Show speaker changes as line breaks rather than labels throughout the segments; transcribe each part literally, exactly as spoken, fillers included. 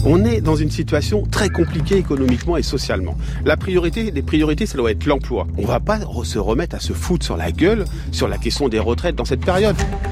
On est dans une situation très compliquée économiquement et socialement. La priorité, les priorités, ça doit être l'emploi. On ne va pas se remettre à se foutre sur la gueule sur la question des retraites dans cette période.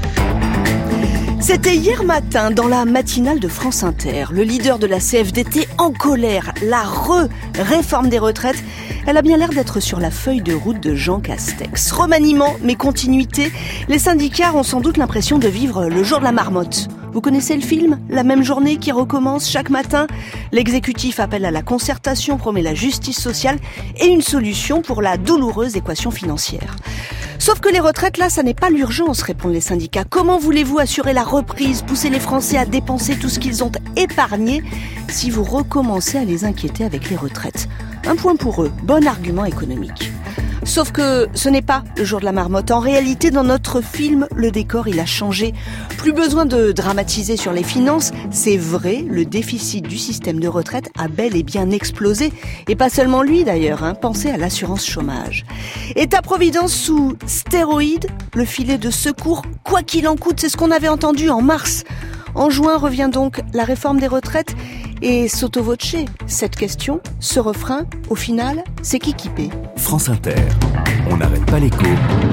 C'était hier matin dans la matinale de France Inter. Le leader de la C F D T en colère. La re-réforme des retraites. Elle a bien l'air d'être sur la feuille de route de Jean Castex. Remaniement, mais continuité. Les syndicats ont sans doute l'impression de vivre le jour de la marmotte. Vous connaissez le film ? La même journée qui recommence chaque matin. L'exécutif appelle à la concertation, promet la justice sociale et une solution pour la douloureuse équation financière. Sauf que les retraites, là, ça n'est pas l'urgence, répondent les syndicats. Comment voulez-vous assurer la reprise, pousser les Français à dépenser tout ce qu'ils ont épargné si vous recommencez à les inquiéter avec les retraites ? Un point pour eux, bon argument économique. Sauf que ce n'est pas le jour de la marmotte. En réalité, dans notre film, le décor, il a changé. Plus besoin de dramatiser sur les finances. C'est vrai, le déficit du système de retraite a bel et bien explosé. Et pas seulement lui d'ailleurs, hein. Pensez à l'assurance chômage. État-providence sous stéroïdes, le filet de secours, quoi qu'il en coûte, c'est ce qu'on avait entendu en mars. En juin revient donc la réforme des retraites. Et sotto voce, cette question, ce refrain, au final, c'est qui qui paie ?
France Inter, on n'arrête pas l'écho.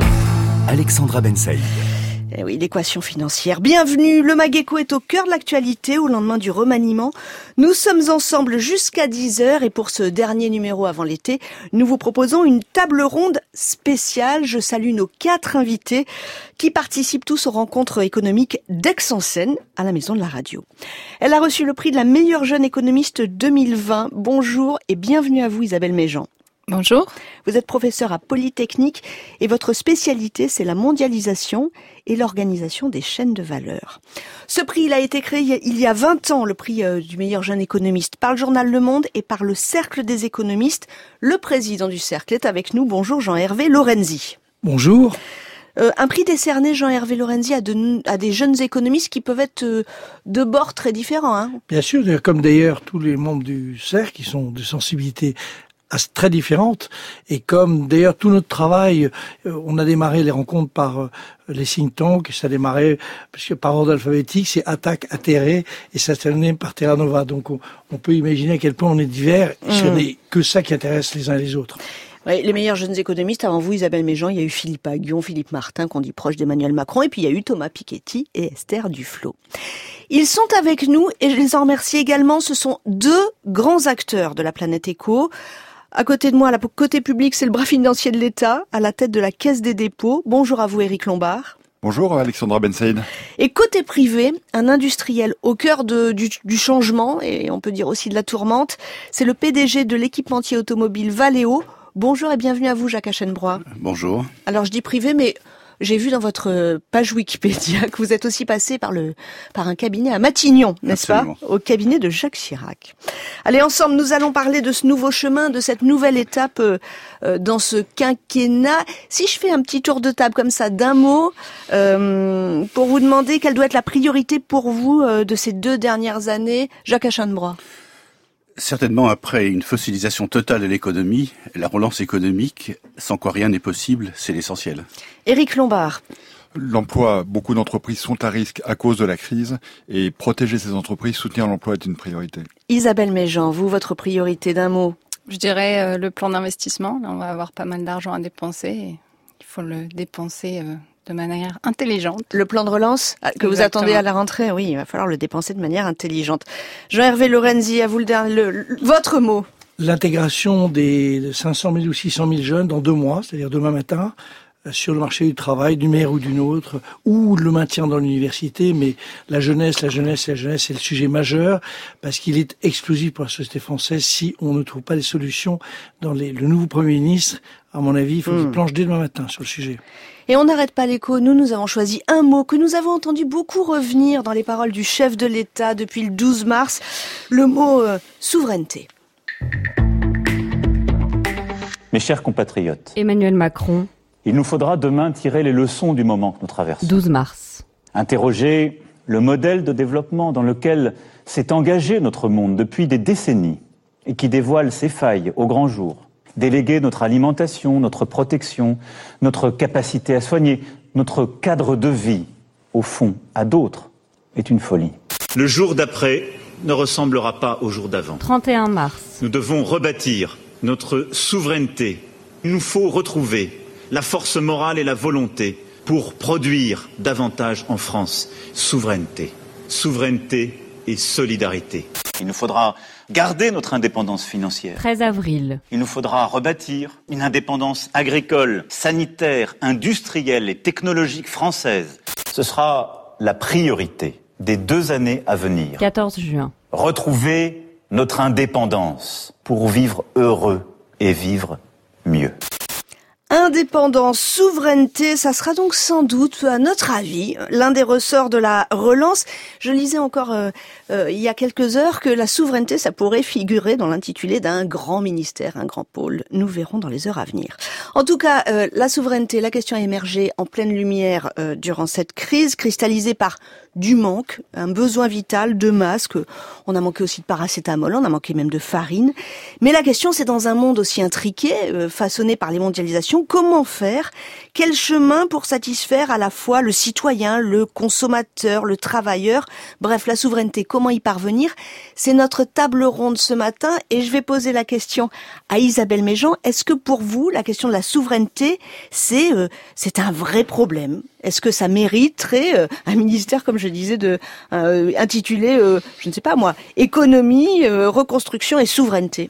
Alexandra Ben Saïd.
Eh oui, l'équation financière. Bienvenue, le Mageco est au cœur de l'actualité au lendemain du remaniement. Nous sommes ensemble jusqu'à dix heures et pour ce dernier numéro avant l'été, nous vous proposons une table ronde spéciale. Je salue nos quatre invités qui participent tous aux rencontres économiques d'Aix-en-Seine à la Maison de la Radio. Elle a reçu le prix de la meilleure jeune économiste deux mille vingt. Bonjour et bienvenue à vous Isabelle Méjean.
Bonjour.
Vous êtes professeur à Polytechnique et votre spécialité, c'est la mondialisation et l'organisation des chaînes de valeur. Ce prix, il a été créé il y a vingt ans, le prix du meilleur jeune économiste, par le journal Le Monde et par le Cercle des économistes. Le président du Cercle est avec nous. Bonjour Jean-Hervé Lorenzi.
Bonjour.
Euh, un prix décerné, Jean-Hervé Lorenzi, à, de, à des jeunes économistes qui peuvent être euh, de bords très différents. Hein.
Bien sûr, comme d'ailleurs tous les membres du Cercle qui sont de sensibilité très différentes, et comme d'ailleurs tout notre travail, on a démarré les rencontres par les think tanks, ça a démarré parce que par ordre alphabétique, c'est Attaque, Atterré, et ça s'est terminé par Terra Nova. Donc on, on peut imaginer à quel point on est divers, mmh. Ce n'est que ça qui intéresse les uns et les autres.
Oui, les meilleurs jeunes économistes, avant vous, Isabelle Méjean, il y a eu Philippe Aghion, Philippe Martin, qu'on dit proche d'Emmanuel Macron, et puis il y a eu Thomas Piketty et Esther Duflo. Ils sont avec nous, et je les en remercie également, ce sont deux grands acteurs de la planète éco. À côté de moi, à la côté public, c'est le bras financier de l'État, à la tête de la Caisse des dépôts. Bonjour à vous, Éric Lombard.
Bonjour, Alexandra Ben Saïd.
Et côté privé, un industriel au cœur de, du, du changement, et on peut dire aussi de la tourmente, c'est le P D G de l'équipementier automobile Valeo. Bonjour et bienvenue à vous, Jacques Aschenbroich.
Bonjour.
Alors je dis privé, mais j'ai vu dans votre page Wikipédia que vous êtes aussi passé par le par un cabinet à Matignon, n'est-ce
Absolument.
Pas ? Au cabinet de Jacques Chirac. Allez, ensemble, nous allons parler de ce nouveau chemin, de cette nouvelle étape euh, dans ce quinquennat. Si je fais un petit tour de table comme ça, d'un mot, euh, pour vous demander quelle doit être la priorité pour vous euh, de ces deux dernières années, Jacques Aschenbroich.
Certainement, après une fossilisation totale de l'économie, la relance économique, sans quoi rien n'est possible, c'est l'essentiel.
Éric Lombard.
L'emploi, beaucoup d'entreprises sont à risque à cause de la crise et protéger ces entreprises, soutenir l'emploi est une priorité.
Isabelle Méjean, vous, votre priorité d'un mot ?
Je dirais euh, le plan d'investissement. Là, on va avoir pas mal d'argent à dépenser et il faut le dépenser euh, de manière intelligente.
Le plan de relance que
Exactement.
Vous attendez à la rentrée, oui, il va falloir le dépenser de manière intelligente. Jean-Hervé Lorenzi, à vous le dernier, le, le, votre mot.
L'intégration des cinq cent mille ou six cent mille jeunes dans deux mois, c'est-à-dire demain matin, sur le marché du travail, d'une manière ou d'une autre, ou le maintien dans l'université, mais la jeunesse, la jeunesse, la jeunesse, c'est le sujet majeur, parce qu'il est explosif pour la société française si on ne trouve pas des solutions dans les, le nouveau Premier ministre. À mon avis, il faut mmh. qu'il planche dès demain matin sur le sujet.
Et on n'arrête pas l'écho. Nous, nous avons choisi un mot que nous avons entendu beaucoup revenir dans les paroles du chef de l'État depuis le douze mars, le mot euh, souveraineté.
Mes chers compatriotes,
Emmanuel Macron,
il nous faudra demain tirer les leçons du moment que nous traversons.
douze mars.
Interroger le modèle de développement dans lequel s'est engagé notre monde depuis des décennies et qui dévoile ses failles au grand jour. Déléguer notre alimentation, notre protection, notre capacité à soigner, notre cadre de vie, au fond, à d'autres, est une folie.
Le jour d'après
ne ressemblera pas au jour d'avant.
trente et un mars.
Nous devons rebâtir notre souveraineté. Il nous faut retrouver la force morale et la volonté pour produire davantage en France. Souveraineté, souveraineté et solidarité. Il nous faudra garder notre indépendance financière.
treize avril.
Il nous faudra rebâtir une indépendance agricole, sanitaire, industrielle et technologique française. Ce sera la priorité des deux années à venir.
quatorze juin.
Retrouver notre indépendance pour vivre heureux et vivre mieux.
Indépendance, souveraineté, ça sera donc sans doute, à notre avis, l'un des ressorts de la relance. Je lisais encore euh, euh, il y a quelques heures que la souveraineté, ça pourrait figurer dans l'intitulé d'un grand ministère, un grand pôle. Nous verrons dans les heures à venir. En tout cas, euh, la souveraineté, la question a émergé en pleine lumière euh, durant cette crise, cristallisée par du manque, un besoin vital de masques. On a manqué aussi de paracétamol, on a manqué même de farine. Mais la question, c'est dans un monde aussi intriqué, euh, façonné par les mondialisations, comment faire? Quel chemin pour satisfaire à la fois le citoyen, le consommateur, le travailleur? Bref, la souveraineté, comment y parvenir? C'est notre table ronde ce matin et je vais poser la question à Isabelle Méjean. Est-ce que pour vous, la question de la souveraineté, c'est euh, c'est un vrai problème? Est-ce que ça mériterait euh, un ministère, comme je disais, de euh, intitulé, euh, je ne sais pas moi, économie, euh, reconstruction et souveraineté?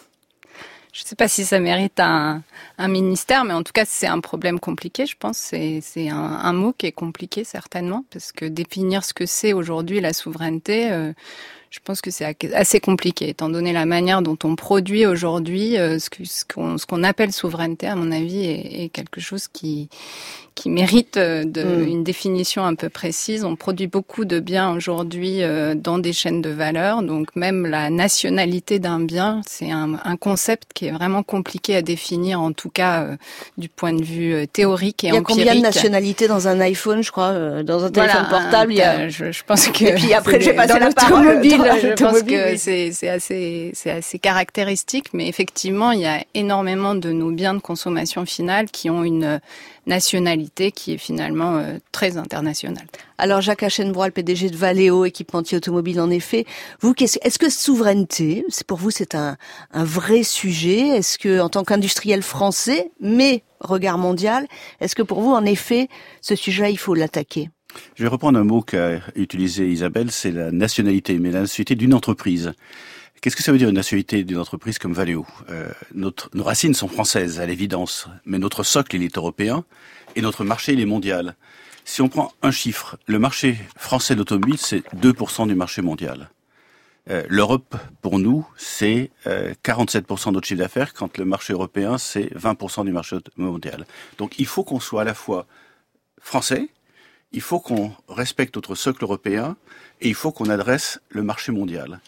Je ne sais pas si ça mérite un, un ministère, mais en tout cas, c'est un problème compliqué, je pense. C'est, c'est un, un mot qui est compliqué, certainement, parce que définir ce que c'est aujourd'hui la souveraineté, euh, je pense que c'est assez compliqué, étant donné la manière dont on produit aujourd'hui euh, ce, que, ce, qu'on, ce qu'on appelle souveraineté, à mon avis, est, est quelque chose qui, qui mérite de, mmh. une définition un peu précise. On produit beaucoup de biens aujourd'hui euh, dans des chaînes de valeur, donc même la nationalité d'un bien, c'est un, un concept qui est vraiment compliqué à définir, en tout cas euh, du point de vue euh, théorique et empirique.
Il y a combien de nationalités dans un iPhone, je crois, euh, dans un téléphone
voilà,
portable?
Un,
il y a...
je, je pense que
et puis après, je vais passer la parole.
Je pense que oui. c'est, c'est assez, c'est assez caractéristique, mais effectivement, il y a énormément de nos biens de consommation finale qui ont une nationalité qui est finalement euh, très internationale.
Alors Jacques Aschenbroich, le P D G de Valeo, équipementier automobile, en effet, vous, est-ce que souveraineté, c'est pour vous, c'est un, un vrai sujet? Est-ce que, en tant qu'industriel français, mais regard mondial, est-ce que pour vous, en effet, ce sujet-là, il faut l'attaquer?
Je vais reprendre un mot qu'a utilisé Isabelle, c'est la nationalité, mais la nationalité d'une entreprise. Qu'est-ce que ça veut dire une nationalité d'une entreprise comme Valeo? euh, notre, Nos racines sont françaises, à l'évidence, mais notre socle, il est européen, et notre marché, il est mondial. Si on prend un chiffre, le marché français d'automobile, c'est deux pour cent du marché mondial. Euh, L'Europe, pour nous, c'est euh, quarante-sept pour cent de notre chiffre d'affaires, quand le marché européen, c'est vingt pour cent du marché mondial. Donc il faut qu'on soit à la fois français, il faut qu'on respecte notre socle européen et il faut qu'on adresse le marché mondial.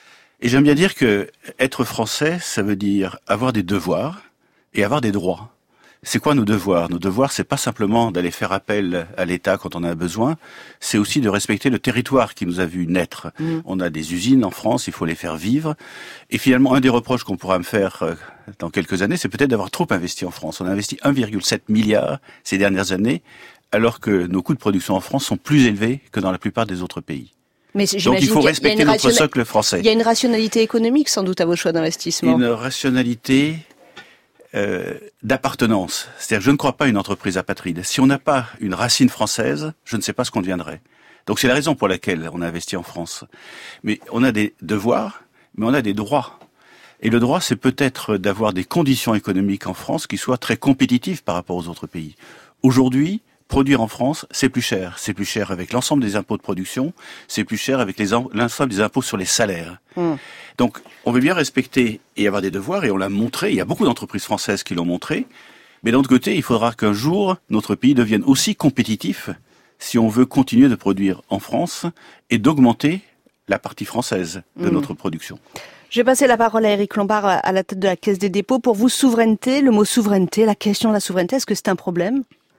Et j'aime bien dire que être français, ça veut dire avoir des devoirs et avoir des droits. C'est quoi nos devoirs? Nos devoirs, c'est pas simplement d'aller faire appel à l'État quand on a besoin, c'est aussi de respecter le territoire qui nous a vu naître. Mmh. On a des usines en France, il faut les faire vivre. Et finalement, un des reproches qu'on pourra me faire dans quelques années, c'est peut-être d'avoir trop investi en France. On a investi un virgule sept milliard ces dernières années, alors que nos coûts de production en France sont plus élevés que dans la plupart des autres pays.
Mais
donc il faut respecter notre rationa... socle français.
Il y a une rationalité économique sans doute à vos choix d'investissement.
Une rationalité euh, d'appartenance. C'est-à-dire je ne crois pas à une entreprise apatride. Si on n'a pas une racine française, je ne sais pas ce qu'on deviendrait. Donc c'est la raison pour laquelle on a investi en France. Mais on a des devoirs, mais on a des droits. Et le droit, c'est peut-être d'avoir des conditions économiques en France qui soient très compétitives par rapport aux autres pays. Aujourd'hui, produire en France, c'est plus cher. C'est plus cher avec l'ensemble des impôts de production, c'est plus cher avec les en... l'ensemble des impôts sur les salaires. Mmh. Donc, on veut bien respecter et avoir des devoirs, et on l'a montré, il y a beaucoup d'entreprises françaises qui l'ont montré, mais d'un autre côté, il faudra qu'un jour, notre pays devienne aussi compétitif si on veut continuer de produire en France et d'augmenter la partie française de mmh. notre production.
Je vais passer la parole à Éric Lombard, à la tête de la Caisse des dépôts. Pour vous, souveraineté, le mot souveraineté, la question de la souveraineté, est-ce que c'est un problème ?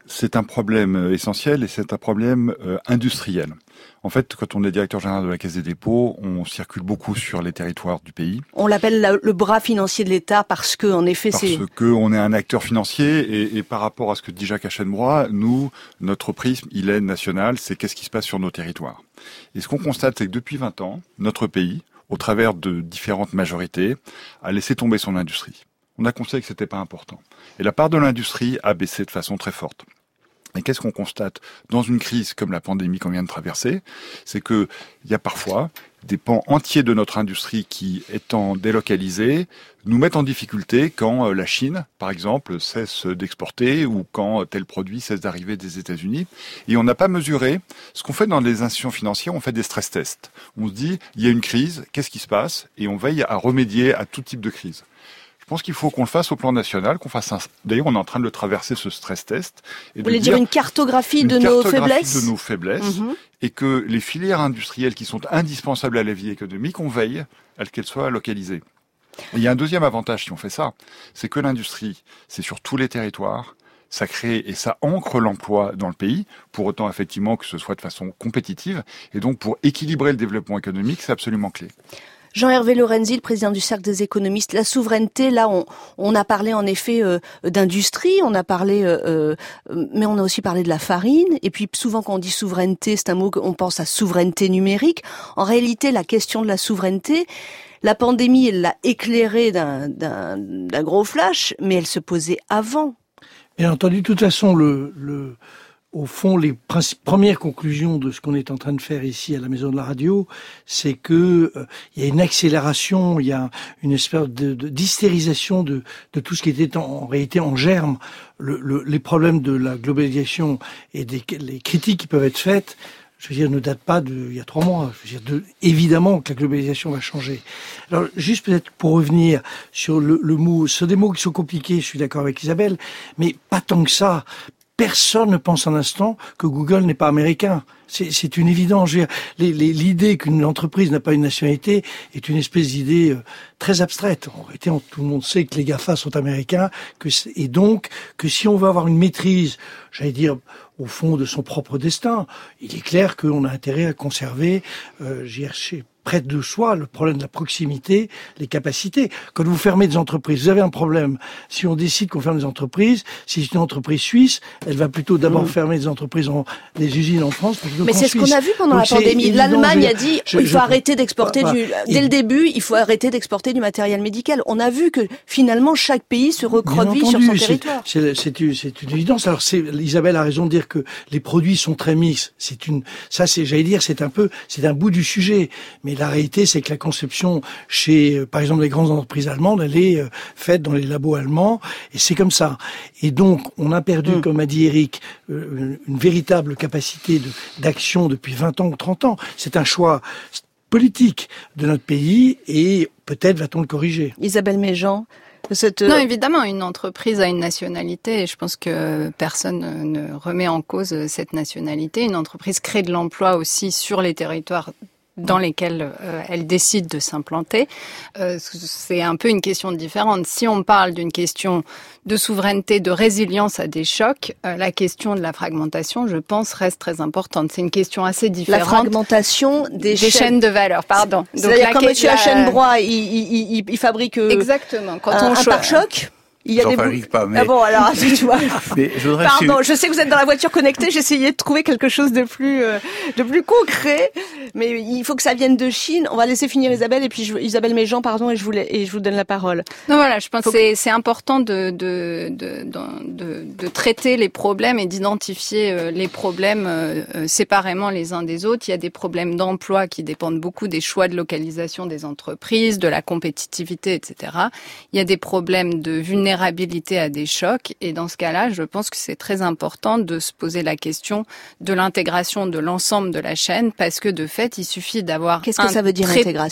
c'est un problème essentiel et c'est un problème euh, industriel. En fait, quand on est directeur général de la Caisse des dépôts, on circule beaucoup sur les territoires du pays.
On l'appelle la, le bras financier de l'État parce que, en effet,
parce
c'est...
Parce qu'on est un acteur financier et, et par rapport à ce que dit Jacques Aschenbroich, nous, notre prisme, il est national, c'est qu'est-ce qui se passe sur nos territoires. Et ce qu'on constate, c'est que depuis vingt ans, notre pays, au travers de différentes majorités, a laissé tomber son industrie. On a constaté que c'était pas important. Et la part de l'industrie a baissé de façon très forte. Et qu'est-ce qu'on constate dans une crise comme la pandémie qu'on vient de traverser? C'est que il y a parfois des pans entiers de notre industrie qui, étant délocalisés, nous mettent en difficulté quand la Chine, par exemple, cesse d'exporter ou quand tel produit cesse d'arriver des États-Unis. Et on n'a pas mesuré ce qu'on fait dans les institutions financières, on fait des stress tests. On se dit, il y a une crise, qu'est-ce qui se passe? Et on veille à remédier à tout type de crise. Je pense qu'il faut qu'on le fasse au plan national, qu'on fasse un... D'ailleurs, on est en train de le traverser, ce stress test.
Et Vous voulez dire, dire une cartographie
une
de
cartographie
nos faiblesses
de nos faiblesses, mmh. et que les filières industrielles qui sont indispensables à la vie économique, on veille à ce qu'elles soient localisées. Et il y a un deuxième avantage si on fait ça, c'est que l'industrie, c'est sur tous les territoires, ça crée et ça ancre l'emploi dans le pays, pour autant effectivement que ce soit de façon compétitive, et donc pour équilibrer le développement économique, c'est absolument clé.
Jean-Hervé Lorenzi, le président du Cercle des économistes, la souveraineté, là, on, on a parlé en effet euh, d'industrie, on a parlé, euh, euh, mais on a aussi parlé de la farine. Et puis souvent, quand on dit souveraineté, c'est un mot qu'on pense à souveraineté numérique. En réalité, la question de la souveraineté, la pandémie, elle l'a éclairée d'un, d'un, d'un gros flash, mais elle se posait avant.
Bien entendu, de toute façon, le, le au fond, les princi- premières conclusions de ce qu'on est en train de faire ici à la Maison de la Radio, c'est que euh, il y a une accélération, il y a une espèce de, de d'hystérisation de, de tout ce qui était en, en réalité en germe. Le, le, les problèmes de la globalisation et des les critiques qui peuvent être faites, je veux dire, ne datent pas de il y a trois mois. Je veux dire, de, évidemment que la globalisation va changer. Alors, juste peut-être pour revenir sur le, le mot, ce des mots qui sont compliqués, je suis d'accord avec Isabelle, mais pas tant que ça. Personne ne pense un instant que Google n'est pas américain. C'est, c'est une évidence. Je veux dire, les, les, l'idée qu'une entreprise n'a pas une nationalité est une espèce d'idée euh, très abstraite. En réalité, on, tout le monde sait que les GAFA sont américains, que et donc que si on veut avoir une maîtrise, j'allais dire, au fond de son propre destin, il est clair qu'on a intérêt à conserver, euh, j'ai cherché près de soi le problème de la proximité, les capacités. Quand vous fermez des entreprises, vous avez un problème. Si on décide qu'on ferme des entreprises, si c'est une entreprise suisse, elle va plutôt d'abord mmh. fermer des entreprises, en, des usines en France. Plutôt
Mais
qu'en
c'est ce
Suisse.
qu'on a vu pendant
Donc
la pandémie.
Évident,
L'Allemagne
je,
a dit
je,
il faut
je,
arrêter d'exporter
bah,
du.
bah,
Dès le début, il faut arrêter d'exporter du matériel médical. On a vu que finalement chaque pays se recroqueville sur son territoire.
C'est, c'est, c'est, c'est une évidence. Alors c'est, Isabelle a raison de dire que les produits sont très mixtes. C'est une, ça c'est, j'allais dire, c'est un peu, c'est un bout du sujet. Mais la réalité, c'est que la conception chez, par exemple, les grandes entreprises allemandes, elle est faite dans les labos allemands, et c'est comme ça. Et donc, on a perdu, mmh. comme a dit Eric, une, une véritable capacité de, d'action depuis vingt ans ou trente ans. C'est un choix politique de notre pays, et peut-être va-t-on le corriger.
Isabelle Méjean. Cette...
Non, évidemment, une entreprise a une nationalité et je pense que personne ne remet en cause cette nationalité. Une entreprise crée de l'emploi aussi sur les territoires dans lesquels euh, elle décide de s'implanter. Euh, c'est un peu une question différente. Si on parle d'une question de souveraineté, de résilience à des chocs, euh, la question de la fragmentation, je pense, reste très importante. C'est une question assez différente.
La fragmentation des,
des
chaînes...
chaînes de valeur, pardon.
C'est-à-dire Donc, quand M. La... Aschenbroich, il, il, il, il fabrique euh,
Exactement. Quand
un,
on
un pare-choc. Il y a
J'en
des
fabrique
bou...
pas, mais...
Ah bon, alors, tu vois.
mais je voudrais
Pardon,
su...
je sais que vous êtes dans la voiture connectée, j'essayais de trouver quelque chose de plus, euh, de plus concret, mais il faut que ça vienne de Chine. On va laisser finir Isabelle, et puis je, Isabelle Méjean, pardon, et je vous, et je vous donne la parole.
Non, voilà, je pense faut que c'est, c'est important de, de, de, de, de, de traiter les problèmes et d'identifier les problèmes euh, séparément les uns des autres. Il y a des problèmes d'emploi qui dépendent beaucoup des choix de localisation des entreprises, de la compétitivité, et cetera. Il y a des problèmes de vulnérabilité à des chocs, et dans ce cas-là, je pense que c'est très important de se poser la question de l'intégration de l'ensemble de la chaîne, parce que de fait, il suffit d'avoir...
Qu'est-ce que ça veut dire
très...
intégration ?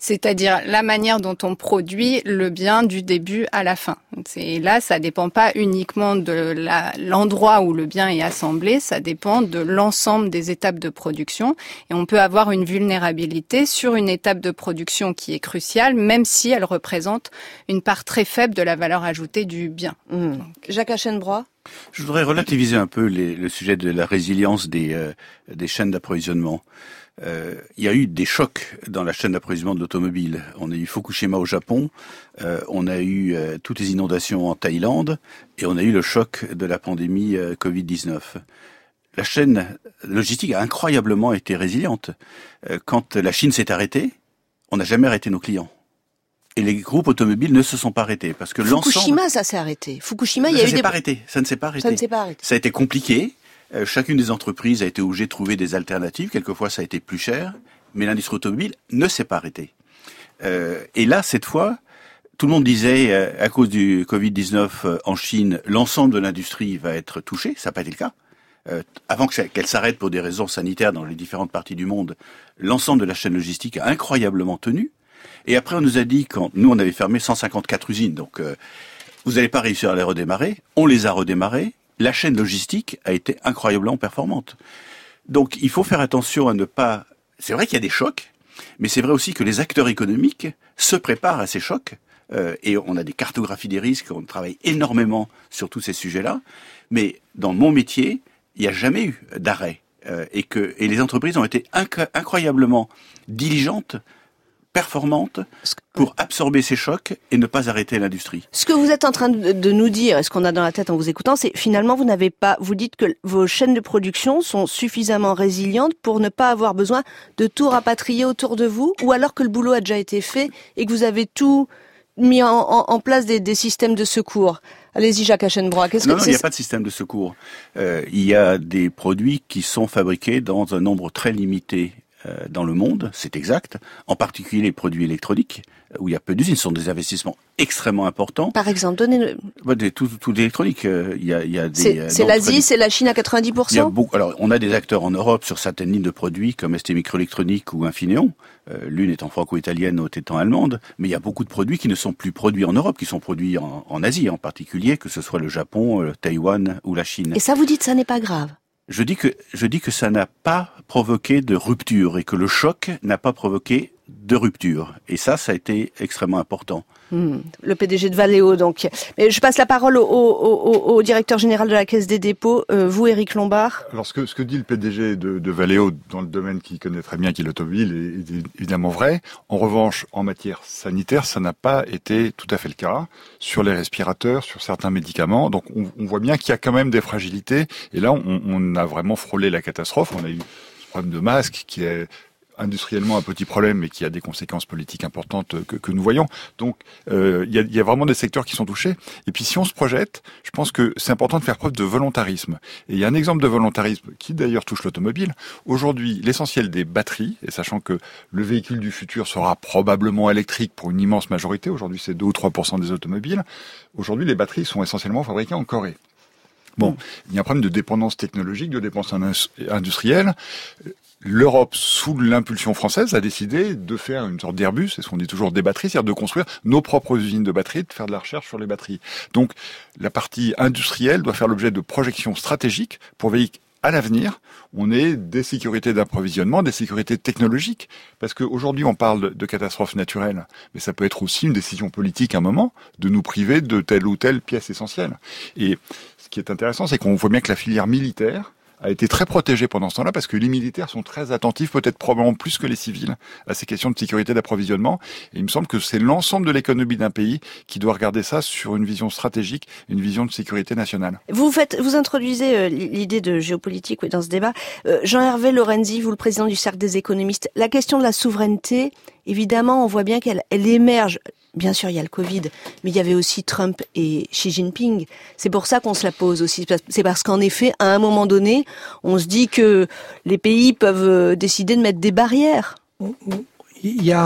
C'est-à-dire la manière dont on produit le bien du début à la fin. Et là, ça dépend pas uniquement de la, l'endroit où le bien est assemblé, ça dépend de l'ensemble des étapes de production. Et on peut avoir une vulnérabilité sur une étape de production qui est cruciale, même si elle représente une part très faible de la valeur ajoutée du bien.
Mmh. Donc, Jacques Aschenbroich.
Je voudrais relativiser un peu les, le sujet de la résilience des, euh, des chaînes d'approvisionnement. Euh, il y a eu des chocs dans la chaîne d'approvisionnement de l'automobile. On a eu Fukushima au Japon, euh, on a eu euh, toutes les inondations en Thaïlande et on a eu le choc de la pandémie euh, covid dix-neuf. La chaîne logistique a incroyablement été résiliente. Euh, quand la Chine s'est arrêtée, on n'a jamais arrêté nos clients. Et les groupes automobiles ne se sont pas arrêtés parce que
Fukushima,
l'ensemble...
ça s'est arrêté. Fukushima, il y a
ça
eu
s'est
des...
pas arrêté. Ça ne s'est pas arrêté.
Ça ne s'est pas arrêté.
Ça a été compliqué. Euh, chacune des entreprises a été obligée de trouver des alternatives. Quelquefois, ça a été plus cher. Mais l'industrie automobile ne s'est pas arrêtée. Euh, et là, cette fois, tout le monde disait, euh, à cause du covid dix-neuf euh, en Chine, l'ensemble de l'industrie va être touchée. Ça n'a pas été le cas. Euh, avant que ça, qu'elle s'arrête pour des raisons sanitaires dans les différentes parties du monde, l'ensemble de la chaîne logistique a incroyablement tenu. Et après, on nous a dit, quand nous, on avait fermé cent cinquante-quatre usines, donc euh, vous n'allez pas réussir à les redémarrer. On les a redémarrées. La chaîne logistique a été incroyablement performante. Donc, il faut faire attention à ne pas... C'est vrai qu'il y a des chocs, mais c'est vrai aussi que les acteurs économiques se préparent à ces chocs. Euh, et on a des cartographies des risques, on travaille énormément sur tous ces sujets-là. Mais dans mon métier, il n'y a jamais eu d'arrêt. Euh, et, que, et les entreprises ont été inc- incroyablement diligentes, performante pour absorber ces chocs et ne pas arrêter l'industrie.
Ce que vous êtes en train de, de nous dire, et ce qu'on a dans la tête en vous écoutant, c'est finalement vous n'avez pas, vous dites que vos chaînes de production sont suffisamment résilientes pour ne pas avoir besoin de tout rapatrier autour de vous, ou alors que le boulot a déjà été fait et que vous avez tout mis en, en, en place des, des systèmes de secours. Allez-y, Jacques Aschenbroich. Qu'est-ce
non,
que
non, il n'y a pas de système de secours. Euh, il y a des produits qui sont fabriqués dans un nombre très limité dans le monde, c'est exact, en particulier les produits électroniques, où il y a peu d'usines, ce sont des investissements extrêmement importants.
Par exemple, donnez-le.
Ouais, des, tout, tout l'électronique, euh, il y a, il y a des...
C'est, c'est l'Asie, c'est la Chine à quatre-vingt-dix pour cent.
Il y a beaucoup, alors, on a des acteurs en Europe sur certaines lignes de produits, comme S T Microelectronics ou Infineon, euh, l'une étant franco-italienne, l'autre étant allemande, mais il y a beaucoup de produits qui ne sont plus produits en Europe, qui sont produits en, en Asie en particulier, que ce soit le Japon, le Taïwan ou la Chine.
Et ça, vous dites, ça n'est pas grave?
Je dis que je dis que ça n'a pas provoqué de rupture et que le choc n'a pas provoqué de rupture. Et ça, ça a été extrêmement important.
Mmh, le P D G de Valeo, donc. Mais je passe la parole au, au, au, au directeur général de la Caisse des dépôts, euh, vous, Éric Lombard.
Alors, ce que, ce que dit le P D G de, de Valeo, dans le domaine qu'il connaît très bien, qui est l'automobile, est, est évidemment vrai. En revanche, en matière sanitaire, ça n'a pas été tout à fait le cas. Sur les respirateurs, sur certains médicaments. Donc, on, on voit bien qu'il y a quand même des fragilités. Et là, on, on a vraiment frôlé la catastrophe. On a eu ce problème de masque qui est industriellement un petit problème, mais qui a des conséquences politiques importantes que, que nous voyons. Donc, euh, il y a, y a vraiment des secteurs qui sont touchés. Et puis, si on se projette, je pense que c'est important de faire preuve de volontarisme. Et il y a un exemple de volontarisme qui, d'ailleurs, touche l'automobile. Aujourd'hui, l'essentiel des batteries, et sachant que le véhicule du futur sera probablement électrique pour une immense majorité, aujourd'hui, c'est deux ou trois pour cent des automobiles, aujourd'hui, les batteries sont essentiellement fabriquées en Corée. Bon, il y a un problème de dépendance technologique, de dépendance industrielle. L'Europe, sous l'impulsion française, a décidé de faire une sorte d'Airbus, c'est ce qu'on dit toujours des batteries, c'est-à-dire de construire nos propres usines de batteries, de faire de la recherche sur les batteries. Donc, la partie industrielle doit faire l'objet de projections stratégiques pour veiller à l'avenir, on ait des sécurités d'approvisionnement, des sécurités technologiques. Parce qu'aujourd'hui, on parle de catastrophes naturelles, mais ça peut être aussi une décision politique à un moment, de nous priver de telle ou telle pièce essentielle. Et ce qui est intéressant, c'est qu'on voit bien que la filière militaire a été très protégée pendant ce temps-là, parce que les militaires sont très attentifs, peut-être probablement plus que les civils, à ces questions de sécurité d'approvisionnement. Et il me semble que c'est l'ensemble de l'économie d'un pays qui doit regarder ça sur une vision stratégique, une vision de sécurité nationale.
Vous faites, vous introduisez euh, l'idée de géopolitique oui, dans ce débat. Euh, Jean-Hervé Lorenzi, vous le président du Cercle des économistes, la question de la souveraineté, évidemment, on voit bien qu'elle elle émerge. Bien sûr, il y a le Covid, mais il y avait aussi Trump et Xi Jinping. C'est pour ça qu'on se la pose aussi. C'est parce qu'en effet, à un moment donné, on se dit que les pays peuvent décider de mettre des barrières.
Il y a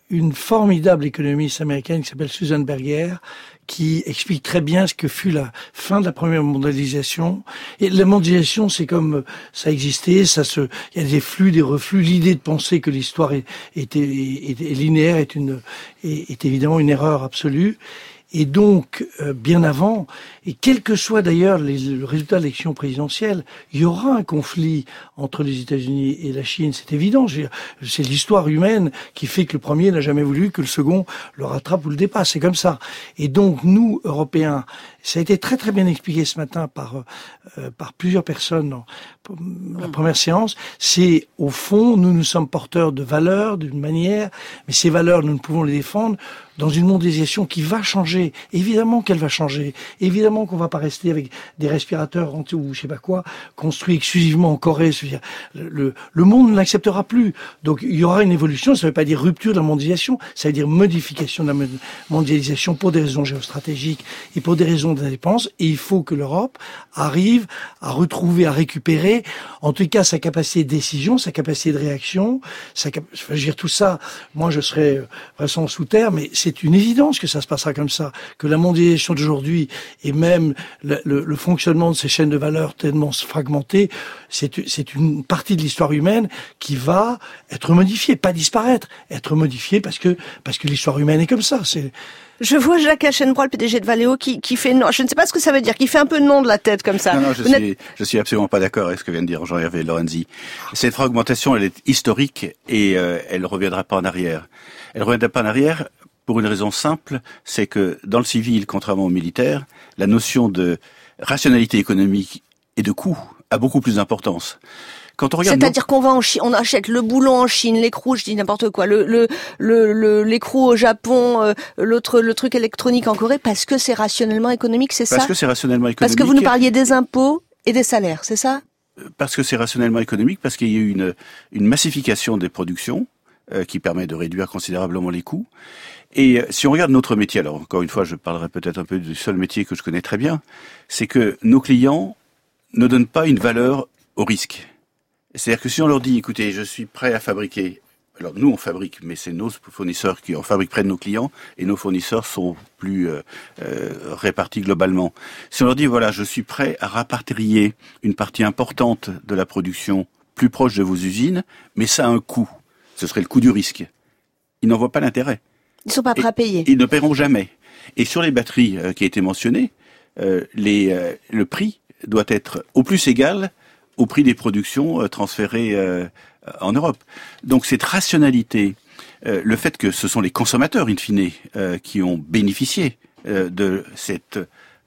une formidable économiste américaine qui s'appelle Susan Berger, qui explique très bien ce que fut la fin de la première mondialisation. Et la mondialisation, c'est comme ça existait, ça se, il y a des flux, des reflux. L'idée de penser que l'histoire est, est, est, est, est linéaire est une, est, est évidemment une erreur absolue. Et donc, euh, bien avant, et quel que soit d'ailleurs les, le résultat de l'élection présidentielle, il y aura un conflit entre les États-Unis et la Chine, c'est évident. C'est l'histoire humaine qui fait que le premier n'a jamais voulu que le second le rattrape ou le dépasse, c'est comme ça. Et donc, nous, Européens, ça a été très très bien expliqué ce matin par euh, par plusieurs personnes dans la première séance, c'est au fond, nous nous sommes porteurs de valeurs, d'une manière, mais ces valeurs, nous ne pouvons les défendre dans une mondialisation qui va changer. Évidemment qu'elle va changer. Évidemment qu'on va pas rester avec des respirateurs ou je sais pas quoi, construits exclusivement en Corée. C'est-à-dire, le, le monde ne l'acceptera plus. Donc il y aura une évolution, ça ne veut pas dire rupture de la mondialisation, ça veut dire modification de la mondialisation pour des raisons géostratégiques et pour des raisons d'indépendance. Et il faut que l'Europe arrive à retrouver, à récupérer, en tout cas sa capacité de décision, sa capacité de réaction, sa cap... je veux dire tout ça, moi je serais vraiment sous terre, mais c'est C'est une évidence que ça se passera comme ça, que la mondialisation d'aujourd'hui et même le, le, le fonctionnement de ces chaînes de valeur tellement fragmentées, c'est, c'est une partie de l'histoire humaine qui va être modifiée, pas disparaître, être modifiée parce que parce que l'histoire humaine est comme ça. C'est
Je vois Jacques Aschenbroich, le P D G de Valeo, qui, qui fait non. Je ne sais pas ce que ça veut dire, qui fait un peu non de la tête comme ça.
Non, non, je
Vous
suis, je suis absolument pas d'accord avec ce que vient de dire Jean-Hervé Lorenzi. Cette fragmentation, elle est historique et euh, elle reviendra pas en arrière. Elle reviendra pas en arrière pour une raison simple, c'est que dans le civil, contrairement au militaire, la notion de rationalité économique et de coût a beaucoup plus d'importance. Quand on regarde,
c'est-à-dire qu'on va en Chine, on achète le boulon en Chine, l'écrou, je dis n'importe quoi, le le le, le l'écrou au Japon, euh, l'autre le truc électronique en Corée, parce que c'est rationnellement économique, c'est ça?
Parce que c'est rationnellement économique.
Parce que vous nous parliez des impôts et des salaires, c'est ça?
Parce que c'est rationnellement économique, parce qu'il y a eu une une massification des productions euh, qui permet de réduire considérablement les coûts. Et si on regarde notre métier, alors encore une fois, je parlerai peut-être un peu du seul métier que je connais très bien, c'est que nos clients ne donnent pas une valeur au risque. C'est-à-dire que si on leur dit, écoutez, je suis prêt à fabriquer, alors nous on fabrique, mais c'est nos fournisseurs qui en fabriquent près de nos clients, et nos fournisseurs sont plus euh, euh, répartis globalement. Si on leur dit, voilà, je suis prêt à rapatrier une partie importante de la production plus proche de vos usines, mais ça a un coût, ce serait le coût du risque. Ils n'en voient pas l'intérêt.
Ils sont pas prêts à payer.
Ils ne paieront jamais. Et sur les batteries euh, qui a été mentionné, euh, les, euh, le prix doit être au plus égal au prix des productions euh, transférées euh, en Europe. Donc cette rationalité, euh, le fait que ce sont les consommateurs, in fine, euh, qui ont bénéficié euh, de cette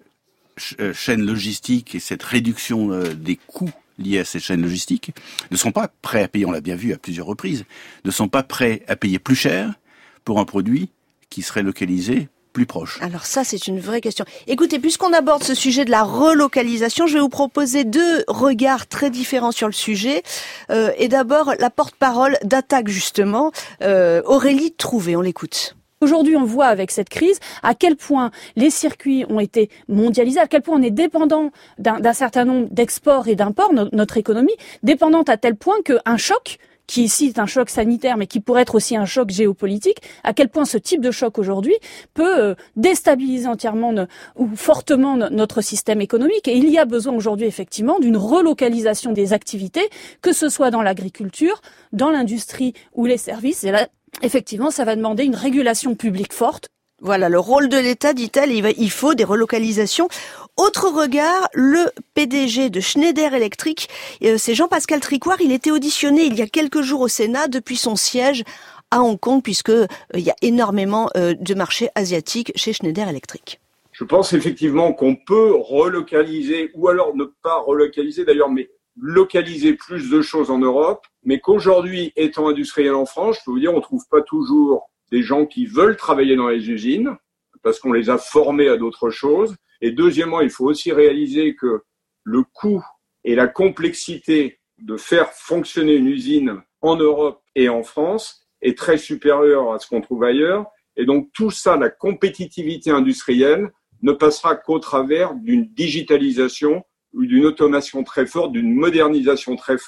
ch- chaîne logistique et cette réduction euh, des coûts liés à cette chaîne logistique, ne sont pas prêts à payer, on l'a bien vu à plusieurs reprises, ne sont pas prêts à payer plus cher pour un produit qui serait localisé plus proche.
Alors ça, c'est une vraie question. Écoutez, puisqu'on aborde ce sujet de la relocalisation, je vais vous proposer deux regards très différents sur le sujet. Euh, et d'abord, la porte-parole d'Attaque, justement, euh, Aurélie Trouvé, on l'écoute.
Aujourd'hui, on voit avec cette crise à quel point les circuits ont été mondialisés, à quel point on est dépendant d'un, d'un certain nombre d'exports et d'imports, no- notre économie, dépendante à tel point qu'un choc, qui ici est un choc sanitaire, mais qui pourrait être aussi un choc géopolitique, à quel point ce type de choc aujourd'hui peut euh, déstabiliser entièrement no, ou fortement no, notre système économique. Et il y a besoin aujourd'hui effectivement d'une relocalisation des activités, que ce soit dans l'agriculture, dans l'industrie ou les services. Et là, effectivement, ça va demander une régulation publique forte.
Voilà, le rôle de l'État, dit-elle, il, va, il faut des relocalisations. Autre regard, le P D G de Schneider Electric, euh, c'est Jean-Pascal Tricoire. Il était auditionné il y a quelques jours au Sénat depuis son siège à Hong Kong, puisque euh, il y a énormément euh, de marchés asiatiques chez Schneider Electric.
Je pense effectivement qu'on peut relocaliser, ou alors ne pas relocaliser d'ailleurs, mais localiser plus de choses en Europe, mais qu'aujourd'hui, étant industriel en France, je peux vous dire, on ne trouve pas toujours des gens qui veulent travailler dans les usines, parce qu'on les a formés à d'autres choses. Et deuxièmement, il faut aussi réaliser que le coût et la complexité de faire fonctionner une usine en Europe et en France est très supérieur à ce qu'on trouve ailleurs. Et donc tout ça, la compétitivité industrielle, ne passera qu'au travers d'une digitalisation ou d'une automation très forte, d'une modernisation très forte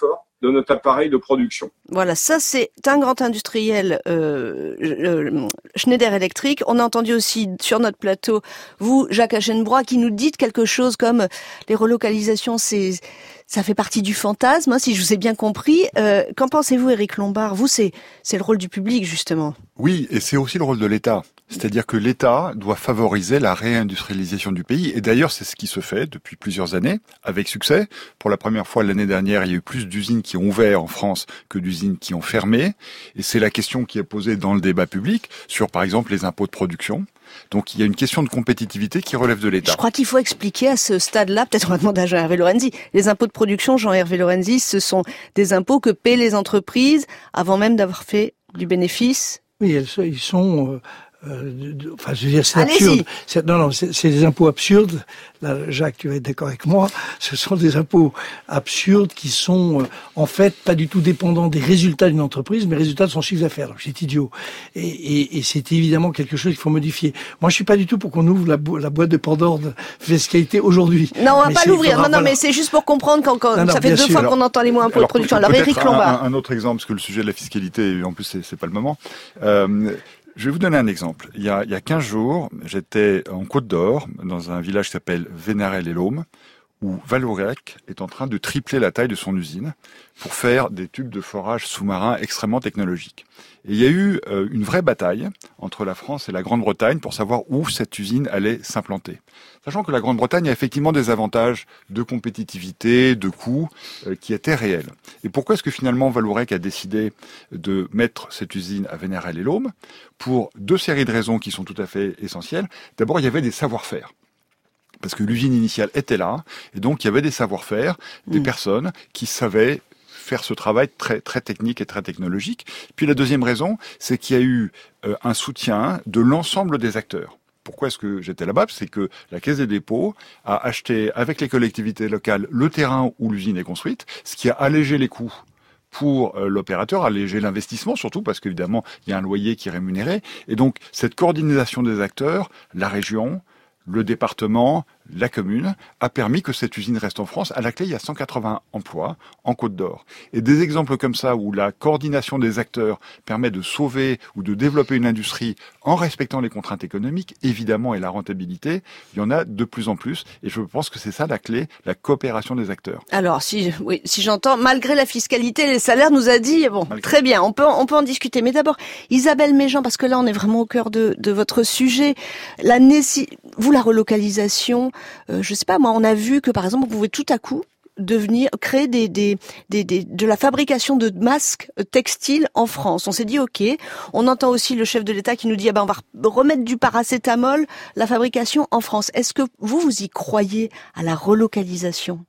de notre appareil de production.
Voilà, ça c'est un grand industriel, euh, euh, Schneider Electric. On a entendu aussi sur notre plateau, vous, Jacques Aschenbroich, qui nous dites quelque chose comme les relocalisations, c'est ça fait partie du fantasme, hein, si je vous ai bien compris. Euh, qu'en pensez-vous, Éric Lombard? Vous, c'est c'est le rôle du public, justement.
Oui, et c'est aussi le rôle de l'État. C'est-à-dire que l'État doit favoriser la réindustrialisation du pays. Et d'ailleurs, c'est ce qui se fait depuis plusieurs années, avec succès. Pour la première fois l'année dernière, il y a eu plus d'usines qui ont ouvert en France que d'usines qui ont fermé. Et c'est la question qui est posée dans le débat public sur, par exemple, les impôts de production. Donc il y a une question de compétitivité qui relève de l'État.
Je crois qu'il faut expliquer à ce stade-là, peut-être on va demander à Jean-Hervé Lorenzi, les impôts de production, Jean-Hervé Lorenzi, ce sont des impôts que paient les entreprises avant même d'avoir fait du bénéfice.
Oui, elles, ils sont... Euh... Euh, de, de, enfin, je veux dire, c'est
Allez-y.
absurde. C'est, non, non, c'est, c'est des impôts absurdes. Là, Jacques, tu vas être d'accord avec moi. Ce sont des impôts absurdes qui sont, euh, en fait, pas du tout dépendants des résultats d'une entreprise, mais résultats de son chiffre d'affaires. Donc, c'est idiot. Et, et, et c'est évidemment quelque chose qu'il faut modifier. Moi, je suis pas du tout pour qu'on ouvre la, bo- la boîte de Pandore de fiscalité aujourd'hui.
Non, on va
mais
pas l'ouvrir. Non, non,
voilà.
mais c'est juste pour comprendre quand, quand
non, non,
ça fait deux
sûr.
fois
alors,
qu'on entend les mots impôts de production. Alors,
peut-être
Éric Lombard.
Un, un autre exemple, parce que le sujet de la fiscalité, en plus, c'est, c'est pas le moment. Euh, Je vais vous donner un exemple. Il y a, il y a quinze jours, j'étais en Côte d'Or, dans un village qui s'appelle Vénarel-et-Laume, où Vallourec est en train de tripler la taille de son usine pour faire des tubes de forage sous-marin extrêmement technologiques. Et il y a eu euh, une vraie bataille entre la France et la Grande-Bretagne pour savoir où cette usine allait s'implanter. Sachant que la Grande-Bretagne a effectivement des avantages de compétitivité, de coûts, euh, qui étaient réels. Et pourquoi est-ce que finalement Vallourec a décidé de mettre cette usine à Vénarel-et-Laume? Pour deux séries de raisons qui sont tout à fait essentielles. D'abord, il y avait des savoir-faire. Parce que l'usine initiale était là, et donc il y avait des savoir-faire, des mmh. personnes qui savaient faire ce travail très très technique et très technologique. Puis la deuxième raison, c'est qu'il y a eu euh, un soutien de l'ensemble des acteurs. Pourquoi est-ce que j'étais là-bas? C'est que la Caisse des dépôts a acheté avec les collectivités locales le terrain où l'usine est construite, ce qui a allégé les coûts pour euh, l'opérateur, alléger l'investissement surtout, parce qu'évidemment, il y a un loyer qui est rémunéré. Et donc, cette coordination des acteurs, la région, le département, la commune, a permis que cette usine reste en France. À la clé, il y a cent quatre-vingts emplois en Côte d'Or. Et des exemples comme ça, où la coordination des acteurs permet de sauver ou de développer une industrie en respectant les contraintes économiques, évidemment, et la rentabilité, il y en a de plus en plus. Et je pense que c'est ça la clé, la coopération des acteurs.
Alors, si, oui, si j'entends, malgré la fiscalité, les salaires nous a dit, bon, malgré. Très bien, on peut, on peut en discuter. Mais d'abord, Isabelle Méjean, parce que là, on est vraiment au cœur de, de votre sujet. La nécess... Vous, la relocalisation, euh, je sais pas, moi, on a vu que, par exemple, on pouvait tout à coup devenir créer des, des, des, des de la fabrication de masques textiles en France. On s'est dit ok. On entend aussi le chef de l'État qui nous dit ah ben on va remettre du paracétamol, la fabrication en France. Est-ce que vous vous y croyez à la relocalisation?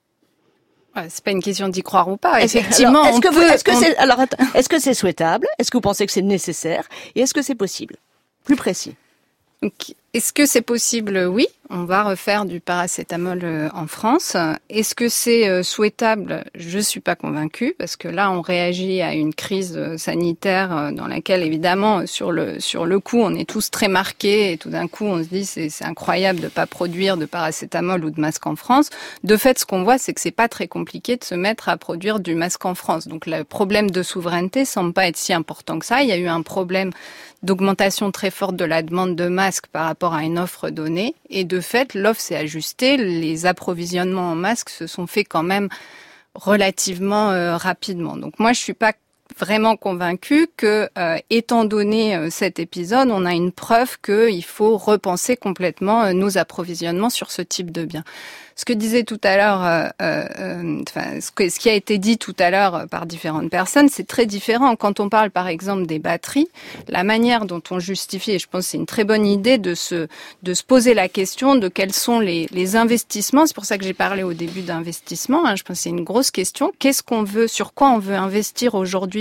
C'est pas une question d'y croire ou pas. Effectivement,
alors, est-ce
on
que
peut,
vous, est-ce que
on...
c'est alors attends, est-ce que c'est souhaitable? Est-ce que vous pensez que c'est nécessaire? Et est-ce que c'est possible? Plus précis.
Donc, est-ce que c'est possible? Oui, on va refaire du paracétamol en France. Est-ce que c'est souhaitable? Je suis pas convaincue, parce que là, on réagit à une crise sanitaire dans laquelle, évidemment, sur le sur le coup, on est tous très marqués et tout d'un coup, on se dit c'est, c'est incroyable de pas produire de paracétamol ou de masque en France. De fait, ce qu'on voit, c'est que c'est pas très compliqué de se mettre à produire du masque en France. Donc, le problème de souveraineté semble pas être si important que ça. Il y a eu un problème d'augmentation très forte de la demande de masques par rapport à une offre donnée. Et de fait, l'offre s'est ajustée. Les approvisionnements en masques se sont faits quand même relativement euh, rapidement. Donc moi, je suis pas vraiment convaincue que, euh, étant donné euh, cet épisode, on a une preuve qu'il faut repenser complètement euh, nos approvisionnements sur ce type de biens. Ce que disait tout à l'heure, euh, euh, enfin, ce, que, ce qui a été dit tout à l'heure par différentes personnes, c'est très différent. Quand on parle, par exemple, des batteries, la manière dont on justifie, et je pense que c'est une très bonne idée de se de se poser la question de quels sont les, les investissements. C'est pour ça que j'ai parlé au début d'investissement. Hein. Je pense que c'est une grosse question. Qu'est-ce qu'on veut, sur quoi on veut investir aujourd'hui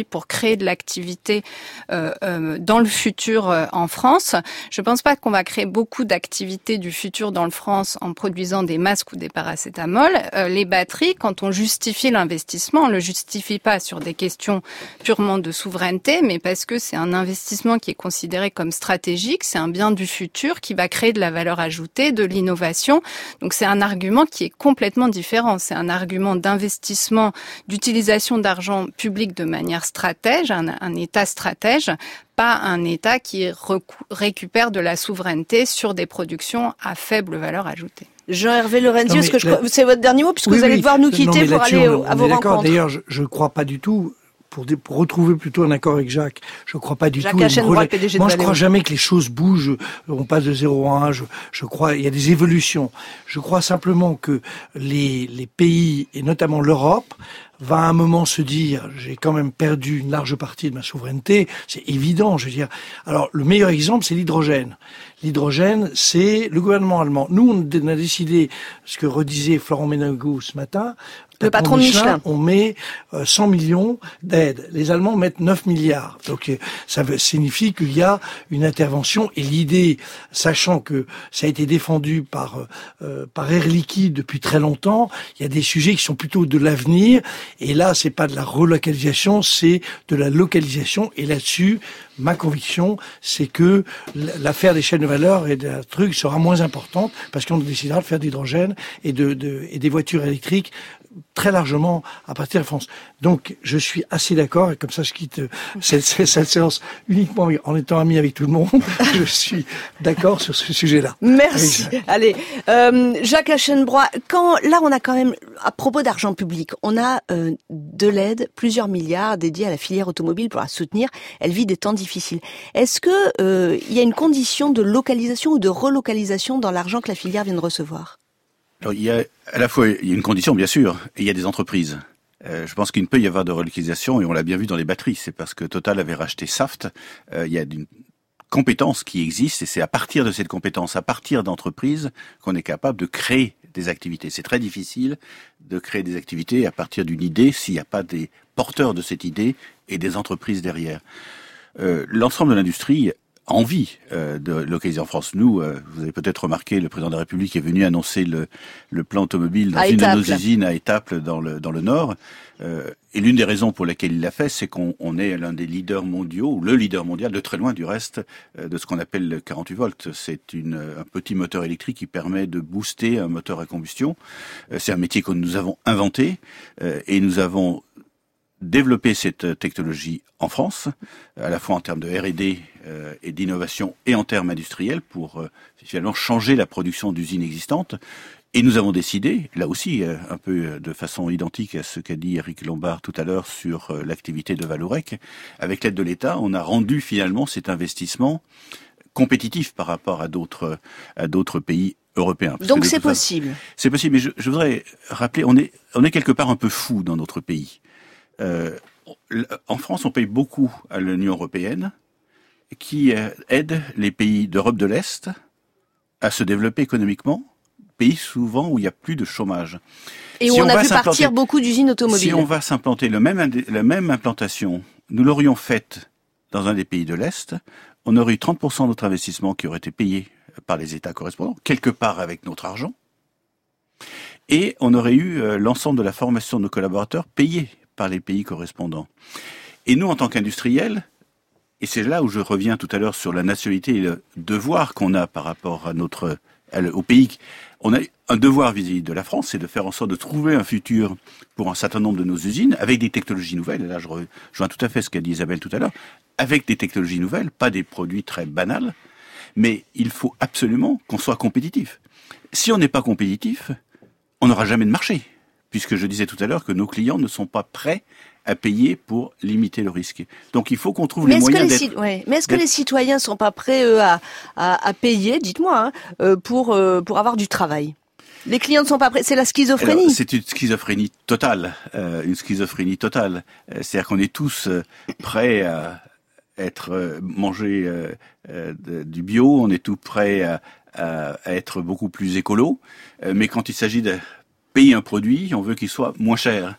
pour créer de l'activité euh, euh, dans le futur euh, en France. Je pense pas qu'on va créer beaucoup d'activités du futur dans le France en produisant des masques ou des paracétamol. Euh, les batteries, quand on justifie l'investissement, on le justifie pas sur des questions purement de souveraineté, mais parce que c'est un investissement qui est considéré comme stratégique, c'est un bien du futur qui va créer de la valeur ajoutée, de l'innovation. Donc c'est un argument qui est complètement différent. C'est un argument d'investissement, d'utilisation d'argent public de manière stratège, un, un État stratège, pas un État qui recou- récupère de la souveraineté sur des productions à faible valeur ajoutée.
Jean-Hervé Lorenzi, est-ce que je...
la...
c'est votre dernier mot, puisque
oui,
vous allez
oui.
devoir nous quitter
non,
pour aller
on,
à
on
vos
est d'accord.
rencontres.
D'ailleurs, je ne crois pas du tout... Pour, des, pour retrouver plutôt un accord avec Jacques, je ne crois pas du
Jacques
tout.
Aschenbroich, relais... P D G de
Moi,
Valeo.
je crois jamais que les choses bougent. On passe de zéro à un. Je, je crois il y a des évolutions. Je crois simplement que les, les pays, et notamment l'Europe, va à un moment se dire, j'ai quand même perdu une large partie de ma souveraineté. C'est évident, je veux dire. Alors, le meilleur exemple, c'est l'hydrogène. L'hydrogène, c'est le gouvernement allemand. Nous, on a décidé, ce que redisait Florent Menegaux ce matin,
le patron de Michelin,
on met euh, cent millions d'aides. Les Allemands mettent neuf milliards. Donc euh, ça veut, signifie qu'il y a une intervention. Et l'idée, sachant que ça a été défendu par euh, par Air Liquide depuis très longtemps, il y a des sujets qui sont plutôt de l'avenir. Et là, c'est pas de la relocalisation, c'est de la localisation. Et là-dessus, ma conviction, c'est que l'affaire des chaînes de valeur et d'un truc sera moins importante parce qu'on décidera de faire d'hydrogène et de, de et des voitures électriques très largement à partir de France. Donc, je suis assez d'accord, et comme ça, je quitte cette, cette séance uniquement en étant ami avec tout le monde. Je suis d'accord sur ce sujet-là.
Merci. Allez, euh, Jacques Aschenbroich, quand, là, on a quand même, à propos d'argent public, on a euh, de l'aide, plusieurs milliards dédiés à la filière automobile pour la soutenir. Elle vit des temps difficiles. Est-ce que euh, il y a une condition de localisation ou de relocalisation dans l'argent que la filière vient de recevoir ?
Alors, il y a à la fois il y a une condition, bien sûr, et il y a des entreprises. Euh, je pense qu'il ne peut y avoir de relocalisation, et on l'a bien vu dans les batteries. C'est parce que Total avait racheté Saft. Euh, il y a une compétence qui existe, et c'est à partir de cette compétence, à partir d'entreprises, qu'on est capable de créer des activités. C'est très difficile de créer des activités à partir d'une idée s'il n'y a pas des porteurs de cette idée et des entreprises derrière. Euh, l'ensemble de l'industrie envie euh, de localiser en France. Nous, euh, vous avez peut-être remarqué, le président de la République est venu annoncer le, le plan automobile dans
à
une
Étaples.
de nos usines à Étaples dans le, dans le Nord. Euh, et l'une des raisons pour lesquelles il l'a fait, c'est qu'on on est l'un des leaders mondiaux, ou le leader mondial, de très loin du reste, euh, de ce qu'on appelle le quarante-huit volts. C'est une, un petit moteur électrique qui permet de booster un moteur à combustion. Euh, c'est un métier que nous avons inventé euh, et nous avons développer cette technologie en France, à la fois en termes de R et D euh, et d'innovation et en termes industriels pour euh, finalement changer la production d'usines existantes. Et nous avons décidé, là aussi euh, un peu de façon identique à ce qu'a dit Éric Lombard tout à l'heure sur euh, l'activité de Vallourec, avec l'aide de l'État, on a rendu finalement cet investissement compétitif par rapport à d'autres à d'autres pays européens. Parce
Donc c'est
façon,
possible.
C'est possible, mais je, je voudrais rappeler, on est on est quelque part un peu fou dans notre pays. Euh, en France, on paye beaucoup à l'Union européenne, qui euh, aide les pays d'Europe de l'Est à se développer économiquement, pays souvent où il y a plus de chômage.
Et où
si
on,
on
a
va
vu partir beaucoup d'usines automobiles.
Si on va s'implanter le même, la même implantation, nous l'aurions faite dans un des pays de l'Est, on aurait eu trente pour cent de notre investissement qui aurait été payé par les États correspondants, quelque part avec notre argent, et on aurait eu euh, l'ensemble de la formation de nos collaborateurs payés par les pays correspondants. Et nous, en tant qu'industriels, et c'est là où je reviens tout à l'heure sur la nationalité et le devoir qu'on a par rapport à notre, à le, au pays, on a un devoir vis-à-vis de la France, c'est de faire en sorte de trouver un futur pour un certain nombre de nos usines, avec des technologies nouvelles, et là je rejoins tout à fait ce qu'a dit Isabelle tout à l'heure, avec des technologies nouvelles, pas des produits très banals, mais il faut absolument qu'on soit compétitif. Si on n'est pas compétitif, on n'aura jamais de marché. Puisque je disais tout à l'heure que nos clients ne sont pas prêts à payer pour limiter le risque. Donc il faut qu'on trouve
mais
les moyens
les
d'être...
ci... ouais. Mais est-ce que les citoyens sont pas prêts eux, à, à, à payer, dites-moi, hein, pour, euh, pour avoir du travail ? Les clients ne sont pas prêts, c'est la schizophrénie.
Alors, c'est une schizophrénie totale, euh, une schizophrénie totale. Euh, c'est-à-dire qu'on est tous euh, prêts à être euh, manger euh, euh, de, du bio, on est tous prêts à, à, à être beaucoup plus écolo, euh, mais quand il s'agit de payer un produit, on veut qu'il soit moins cher.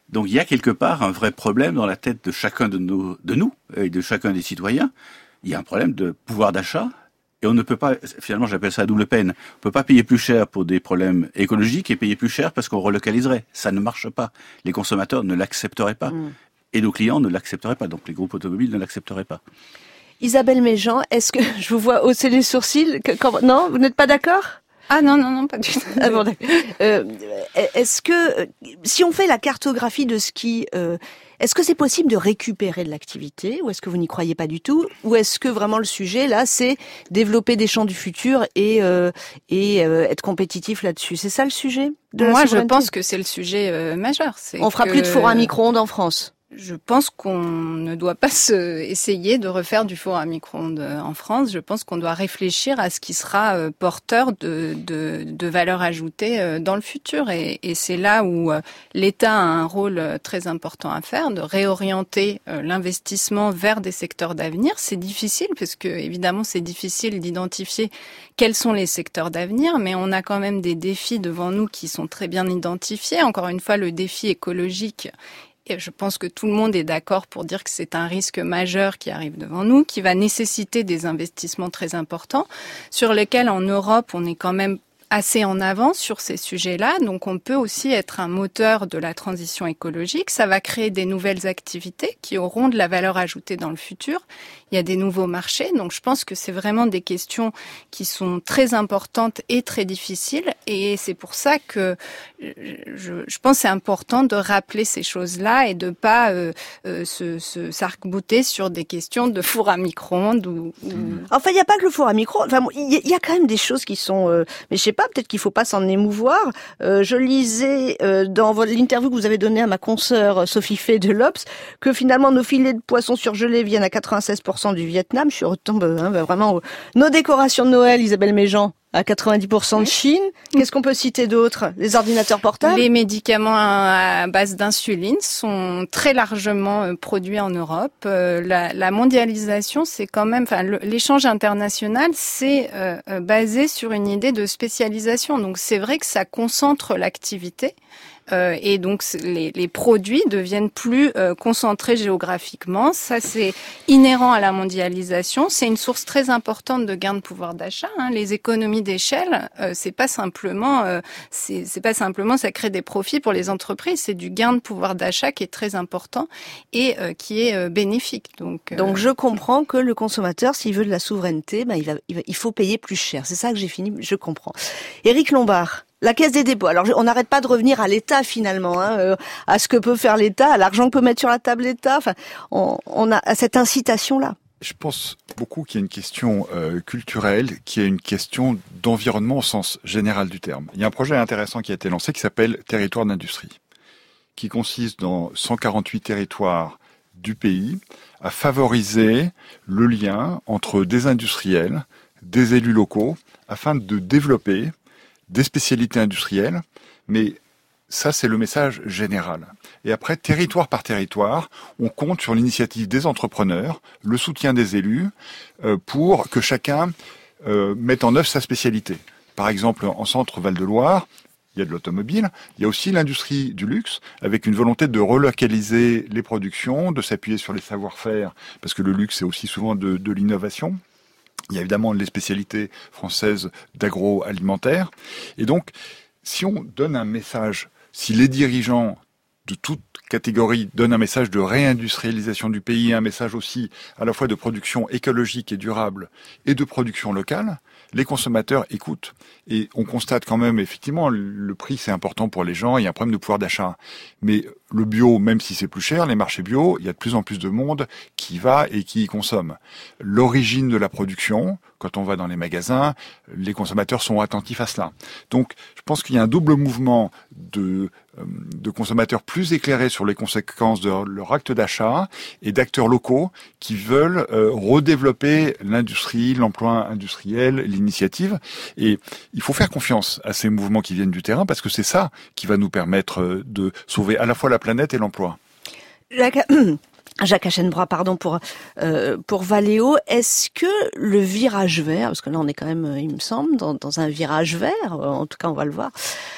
Donc il y a quelque part un vrai problème dans la tête de chacun de, nos, de nous et de chacun des citoyens. Il y a un problème de pouvoir d'achat et on ne peut pas, finalement j'appelle ça la double peine, on ne peut pas payer plus cher pour des problèmes écologiques et payer plus cher parce qu'on relocaliserait. Ça ne marche pas. Les consommateurs ne l'accepteraient pas. Mmh. Et nos clients ne l'accepteraient pas. Donc les groupes automobiles ne l'accepteraient pas.
Isabelle Méjean, est-ce que je vous vois hausser les sourcils que, quand, non, vous n'êtes pas d'accord ?
Ah non, non, non, pas du tout.
Ah bon, euh, est-ce que, si on fait la cartographie de ski, euh, est-ce que c'est possible de récupérer de l'activité ou est-ce que vous n'y croyez pas du tout? Ou est-ce que vraiment le sujet, là, c'est développer des champs du futur et, euh, et euh, être compétitif là-dessus? C'est ça le sujet de
Moi,
la
je pense que c'est le sujet euh, majeur. C'est
on fera
que...
plus de four à micro-ondes en France.
Je pense qu'on ne doit pas se essayer de refaire du four à micro-ondes en France. Je pense qu'on doit réfléchir à ce qui sera porteur de, de, de valeur ajoutée dans le futur. Et, et c'est là où l'État a un rôle très important à faire, de réorienter l'investissement vers des secteurs d'avenir. C'est difficile parce que, évidemment, c'est difficile d'identifier quels sont les secteurs d'avenir, mais on a quand même des défis devant nous qui sont très bien identifiés. Encore une fois, le défi écologique. Et je pense que tout le monde est d'accord pour dire que c'est un risque majeur qui arrive devant nous, qui va nécessiter des investissements très importants, sur lesquels en Europe on est quand même assez en avance sur ces sujets-là. Donc on peut aussi être un moteur de la transition écologique. Ça va créer des nouvelles activités qui auront de la valeur ajoutée dans le futur. Il y a des nouveaux marchés. Donc je pense que c'est vraiment des questions qui sont très importantes et très difficiles. Et c'est pour ça que je, je pense que c'est important de rappeler ces choses-là et de pas euh, euh, se, se s'arc-bouter sur des questions de four à micro-ondes. Ou, ou...
Enfin, il n'y a pas que le four à micro-ondes. Enfin, il y, y a quand même des choses qui sont... Euh, mais je sais pas, peut-être qu'il faut pas s'en émouvoir. Euh, je lisais euh, dans l'interview que vous avez donnée à ma consoeur Sophie Fay de l'Obs que finalement nos filets de poissons surgelés viennent à quatre-vingt-seize pour cent du Vietnam. Je suis retombe hein, vraiment. Nos décorations de Noël, Isabelle Méjean, à quatre-vingt-dix pour cent de Chine. Qu'est-ce qu'on peut citer d'autre? Les ordinateurs portables?
Les médicaments à base d'insuline sont très largement produits en Europe. La, la mondialisation, c'est quand même, enfin, l'échange international, c'est euh, basé sur une idée de spécialisation. Donc, c'est vrai que ça concentre l'activité. Euh, et donc les, les produits deviennent plus euh, concentrés géographiquement. Ça, c'est inhérent à la mondialisation. C'est une source très importante de gain de pouvoir d'achat. Hein. Les économies d'échelle, euh, c'est pas simplement, euh, c'est, c'est pas simplement, ça crée des profits pour les entreprises. C'est du gain de pouvoir d'achat qui est très important et euh, qui est euh, bénéfique. Donc, euh...
donc je comprends que le consommateur, s'il veut de la souveraineté, ben il va, il va, il faut payer plus cher. C'est ça que j'ai fini. Je comprends. Éric Lombard. La Caisse des dépôts. Alors, on n'arrête pas de revenir à l'État finalement, hein, euh, à ce que peut faire l'État, à l'argent que peut mettre sur la table l'État. Enfin, on, on a à cette incitation-là.
Je pense beaucoup qu'il y a une question euh, culturelle, qui est une question d'environnement au sens général du terme. Il y a un projet intéressant qui a été lancé qui s'appelle Territoire d'industrie, qui consiste dans cent quarante-huit territoires du pays à favoriser le lien entre des industriels, des élus locaux, afin de développer des spécialités industrielles, mais ça, c'est le message général. Et après, territoire par territoire, on compte sur l'initiative des entrepreneurs, le soutien des élus, euh, pour que chacun euh, mette en œuvre sa spécialité. Par exemple, en centre Val-de-Loire, il y a de l'automobile, il y a aussi l'industrie du luxe, avec une volonté de relocaliser les productions, de s'appuyer sur les savoir-faire, parce que le luxe, c'est aussi souvent de, de l'innovation. Il y a évidemment les spécialités françaises d'agroalimentaire. Et donc, si on donne un message, si les dirigeants de toute catégorie donnent un message de réindustrialisation du pays, un message aussi à la fois de production écologique et durable et de production locale, les consommateurs écoutent. Et on constate quand même, effectivement, le prix c'est important pour les gens, il y a un problème de pouvoir d'achat. Mais le bio, même si c'est plus cher, les marchés bio, il y a de plus en plus de monde qui y va et qui y consomme. L'origine de la production, quand on va dans les magasins, les consommateurs sont attentifs à cela. Donc, je pense qu'il y a un double mouvement de, de consommateurs plus éclairés sur les conséquences de leur acte d'achat et d'acteurs locaux qui veulent euh, redévelopper l'industrie, l'emploi industriel, l'initiative. Et il faut faire confiance à ces mouvements qui viennent du terrain parce que c'est ça qui va nous permettre de sauver à la fois la planète et l'emploi.
La... Jacques Aschenbroich, pardon, pour euh, pour Valeo, est-ce que le virage vert, parce que là on est quand même, il me semble, dans, dans un virage vert, en tout cas on va le voir,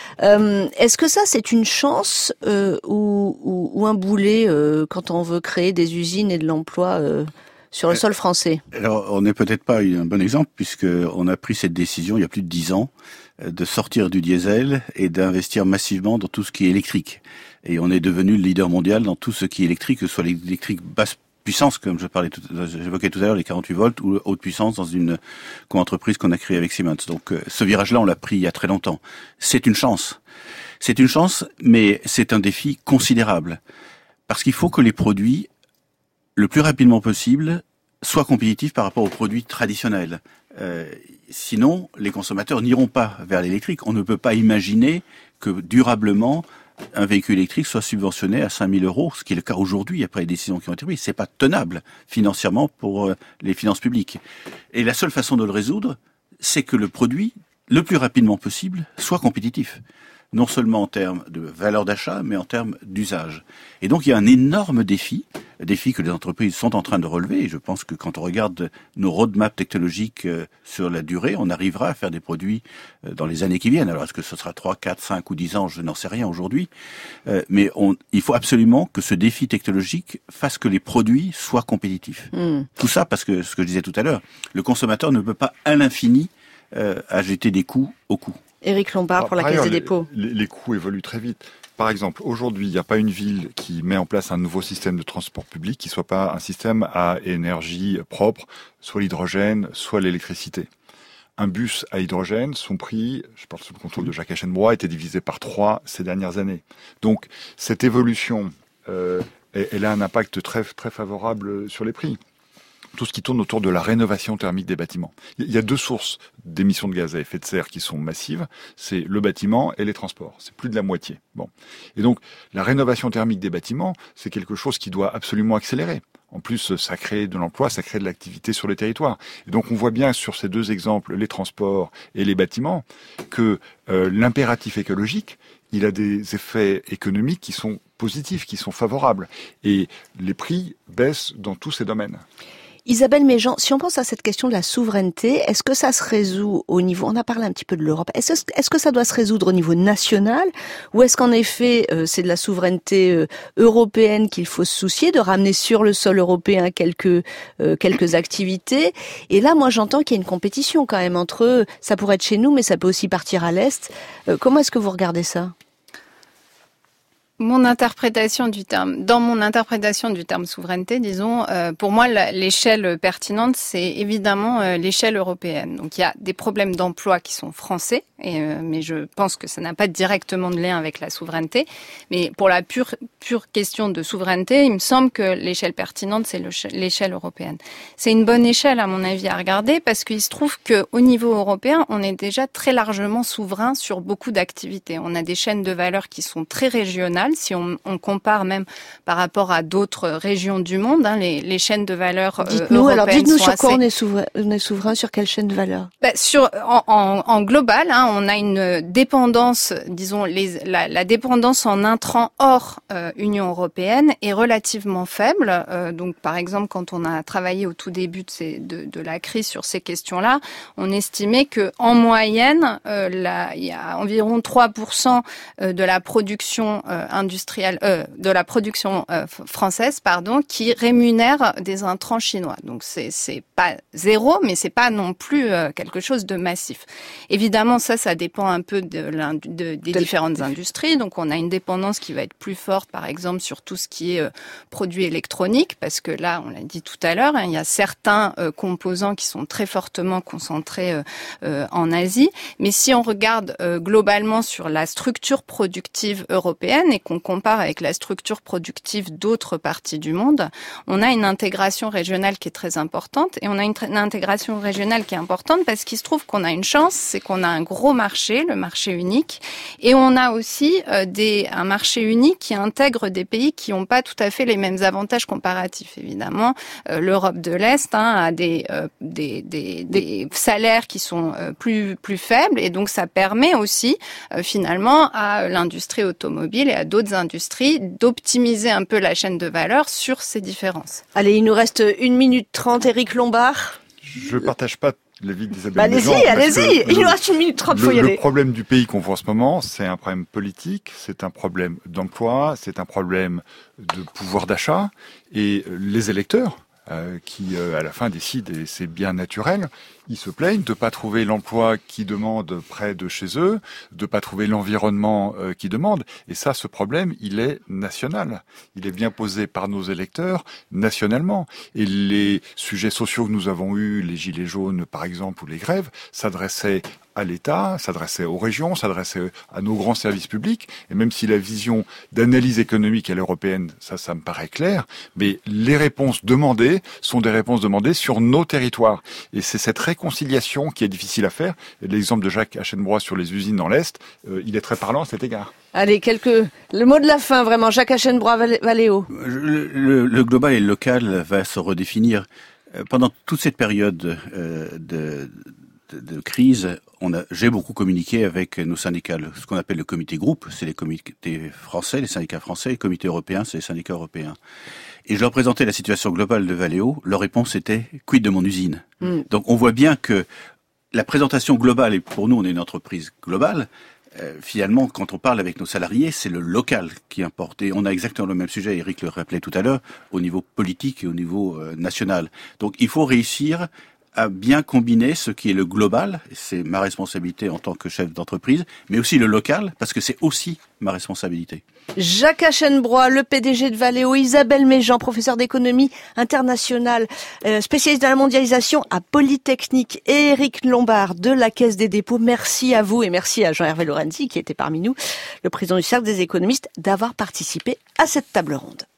euh, est-ce que ça c'est une chance euh, ou, ou, ou un boulet euh, quand on veut créer des usines et de l'emploi euh, sur le sol français?
Alors, on n'est peut-être pas un bon exemple, puisque on a pris cette décision il y a plus de dix ans de sortir du diesel et d'investir massivement dans tout ce qui est électrique. Et on est devenu le leader mondial dans tout ce qui est électrique, que ce soit l'électrique basse puissance, comme je parlais tout, j'évoquais tout à l'heure, les quarante-huit volts, ou haute puissance dans une co-entreprise qu'on a créée avec Siemens. Donc, ce virage-là, on l'a pris il y a très longtemps. C'est une chance. C'est une chance, mais c'est un défi considérable. Parce qu'il faut que les produits, le plus rapidement possible, soient compétitifs par rapport aux produits traditionnels. Euh, sinon, les consommateurs n'iront pas vers l'électrique. On ne peut pas imaginer que durablement, un véhicule électrique soit subventionné à cinq mille euros, ce qui est le cas aujourd'hui après les décisions qui ont été prises. C'est pas tenable financièrement pour euh, les finances publiques. Et la seule façon de le résoudre, c'est que le produit, le plus rapidement possible, soit compétitif. Non seulement en termes de valeur d'achat, mais en termes d'usage. Et donc il y a un énorme défi, défi que les entreprises sont en train de relever. Et je pense que quand on regarde nos roadmaps technologiques sur la durée, on arrivera à faire des produits dans les années qui viennent. Alors est-ce que ce sera trois, quatre, cinq ou dix ans, je n'en sais rien aujourd'hui. Mais on, il faut absolument que ce défi technologique fasse que les produits soient compétitifs. Mmh. Tout ça parce que, ce que je disais tout à l'heure, le consommateur ne peut pas à l'infini euh, ajouter des coûts aux coûts.
Éric Lombard Alors, pour la Caisse des dépôts.
Les, les coûts évoluent très vite. Par exemple, aujourd'hui, il n'y a pas une ville qui met en place un nouveau système de transport public qui soit pas un système à énergie propre, soit l'hydrogène, soit l'électricité. Un bus à hydrogène, son prix, je parle sous le contrôle de Jacques Aschenbroich, a été divisé par trois ces dernières années. Donc, cette évolution, euh, elle a un impact très, très favorable sur les prix. Tout ce qui tourne autour de la rénovation thermique des bâtiments. Il y a deux sources d'émissions de gaz à effet de serre qui sont massives, c'est le bâtiment et les transports. C'est plus de la moitié. Bon. Et donc, la rénovation thermique des bâtiments, c'est quelque chose qui doit absolument accélérer. En plus, ça crée de l'emploi, ça crée de l'activité sur les territoires. Et donc, on voit bien sur ces deux exemples, les transports et les bâtiments, que euh, l'impératif écologique, il a des effets économiques qui sont positifs, qui sont favorables. Et les prix baissent dans tous ces domaines.
Isabelle Méjean, si on pense à cette question de la souveraineté, est-ce que ça se résout au niveau, on a parlé un petit peu de l'Europe, est-ce, est-ce que ça doit se résoudre au niveau national ou est-ce qu'en effet euh, c'est de la souveraineté euh, européenne qu'il faut se soucier, de ramener sur le sol européen quelques euh, quelques activités? Et là, moi j'entends qu'il y a une compétition quand même entre eux, ça pourrait être chez nous mais ça peut aussi partir à l'Est. Euh, comment est-ce que vous regardez ça?
Mon interprétation du terme, dans mon interprétation du terme souveraineté, disons, euh, pour moi, la, l'échelle pertinente, c'est évidemment euh, l'échelle européenne. Donc, il y a des problèmes d'emploi qui sont français, et, euh, mais je pense que ça n'a pas directement de lien avec la souveraineté. Mais pour la pure, pure question de souveraineté, il me semble que l'échelle pertinente, c'est l'échelle européenne. C'est une bonne échelle, à mon avis, à regarder, parce qu'il se trouve qu'au niveau européen, on est déjà très largement souverain sur beaucoup d'activités. On a des chaînes de valeur qui sont très régionales. Si on, on compare même par rapport à d'autres régions du monde, hein, les, les chaînes de valeur euh,
dites-nous,
européennes
alors dites-nous
sont
sur
assez...
quoi on est souverain, on est souverain, sur quelle chaîne de valeur?
Bah, sur, en, en, en global, hein, on a une dépendance, disons, les, la, la dépendance en intrants hors euh, Union européenne est relativement faible. Euh, donc, par exemple, quand on a travaillé au tout début de, ces, de, de la crise sur ces questions-là, on estimait que en moyenne, euh, la, il y a environ trois pour cent de la production euh, industrielle, euh, de la production euh, française, pardon, qui rémunère des intrants chinois. Donc, c'est c'est pas zéro, mais c'est pas non plus euh, quelque chose de massif. Évidemment, ça, ça dépend un peu de, de des différentes industries. Donc, on a une dépendance qui va être plus forte, par exemple, sur tout ce qui est euh, produits électroniques, parce que là, on l'a dit tout à l'heure, hein, il y a certains euh, composants qui sont très fortement concentrés euh, euh, en Asie. Mais si on regarde euh, globalement sur la structure productive européenne et qu'on compare avec la structure productive d'autres parties du monde, on a une intégration régionale qui est très importante. Et on a une, une intégration régionale qui est importante parce qu'il se trouve qu'on a une chance, c'est qu'on a un gros marché, le marché unique, et on a aussi euh, des, un marché unique qui intègre des pays qui n'ont pas tout à fait les mêmes avantages comparatifs. Évidemment, euh, l'Europe de l'Est hein, a des, euh, des, des, des salaires qui sont euh, plus, plus faibles, et donc ça permet aussi euh, finalement à l'industrie automobile et à d'autres d'autres industries, d'optimiser un peu la chaîne de valeur sur ces différences.
Allez, il nous reste une minute trente, Éric Lombard.
Je partage pas l'avis d'Isabelle
Bah, allez-y,
Méjean,
allez-y, il
le,
nous reste une minute trente, faut
le,
y aller.
Le problème du pays qu'on voit en ce moment, c'est un problème politique, c'est un problème d'emploi, c'est un problème de pouvoir d'achat, et les électeurs, euh, qui euh, à la fin décident, et c'est bien naturel, ils se plaignent de pas trouver l'emploi qu'ils demandent près de chez eux, de pas trouver l'environnement euh, qu'ils demandent. Et ça, ce problème, il est national. Il est bien posé par nos électeurs nationalement. Et les sujets sociaux que nous avons eus, les gilets jaunes par exemple, ou les grèves, s'adressaient à l'État, s'adressaient aux régions, s'adressaient à nos grands services publics. Et même si la vision d'analyse économique elle est européenne, ça, ça me paraît clair, mais les réponses demandées sont des réponses demandées sur nos territoires. Et c'est cette réconciliation qui est difficile à faire. Et l'exemple de Jacques Aschenbroich sur les usines dans l'Est, euh, il est très parlant à cet égard.
Allez, quelques... le mot de la fin, vraiment. Jacques Aschenbroich, Valéo.
Le, le, le global et le local va se redéfinir. Pendant toute cette période euh, de, de, de crise, on a, j'ai beaucoup communiqué avec nos syndicats, ce qu'on appelle le comité groupe, c'est les comités français, les syndicats français, les comités européens, c'est les syndicats européens. Et je leur présentais la situation globale de Valeo. Leur réponse était « quid de mon usine mm. ?» Donc on voit bien que la présentation globale, et pour nous on est une entreprise globale, euh, finalement quand on parle avec nos salariés, c'est le local qui importe. Et on a exactement le même sujet, Eric le rappelait tout à l'heure, au niveau politique et au niveau euh, national. Donc il faut réussir à bien combiner ce qui est le global, c'est ma responsabilité en tant que chef d'entreprise, mais aussi le local, parce que c'est aussi ma responsabilité.
Jacques Aschenbroich, le P D G de Valeo, Isabelle Méjean, professeur d'économie internationale, euh, spécialiste de la mondialisation à Polytechnique, et Éric Lombard de la Caisse des dépôts. Merci à vous et merci à Jean-Hervé Lorenzi qui était parmi nous, le président du Cercle des économistes, d'avoir participé à cette table ronde.